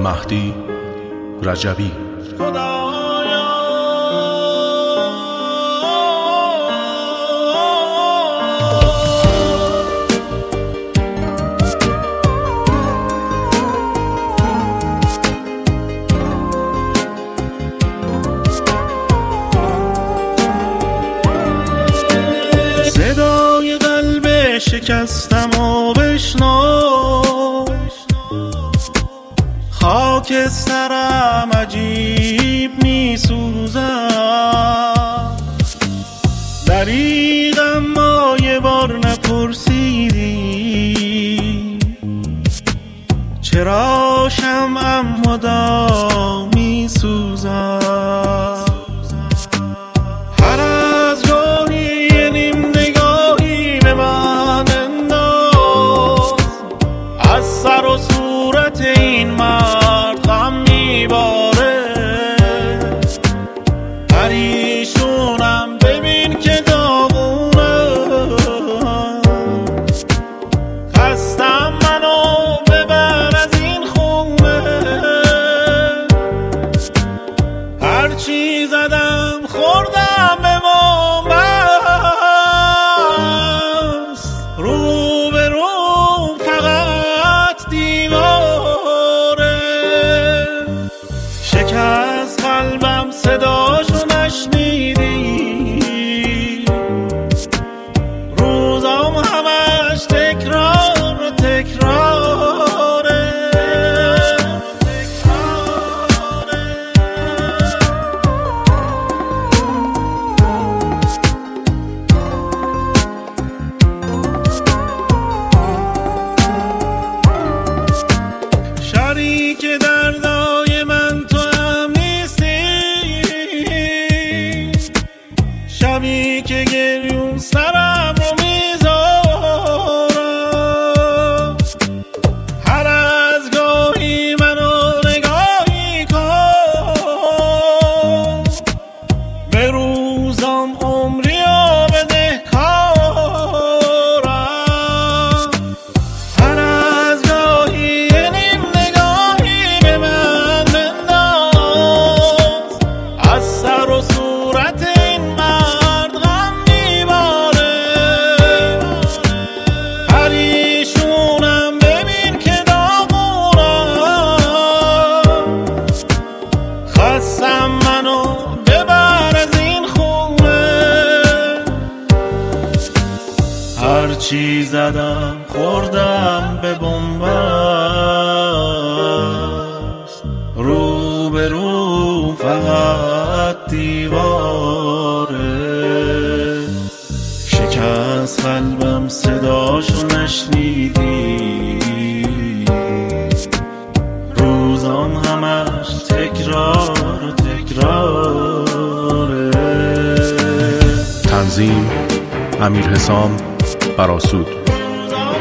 مهدی رجبی. صدای قلب شکستم و بشنو، خاک سرم عجیب می سوزم. دریغم ما یه بار نپرسیدی چرا شمعم مدام می سوزم. هر از گاهی یه نیم نگاهی به من انداز، از سر و صورت این مرد غم میباره. پریشونم ببین که داغونم، خستم منو ببر از این خونه. هرچی زدم خوردم به بنبست، رو به رو فقط دیواره. شکست قلبم صداشو نشنیدی، روزام همش تکرار و تکراره. شریک دردای من تو هم نیستی، شبی که گریون سرم رو میذارم. هر از گاهی منو نگاهی کن، به روزام عمری و بدهکارم. هر از گاهی یه نیم نگاهی به من بنداز، از سر و صورت این مرد غم میباره. پریشونم ببین که داغونم، خستم منو ببر از این خونه. هرچی زدم خوردم به بنبست، رو به رو فقط دیواره. شکست قلبم صداشو نشنیدی، روزام همش تکرار و تکراره. تنظیم امیر حسام براسود. روزام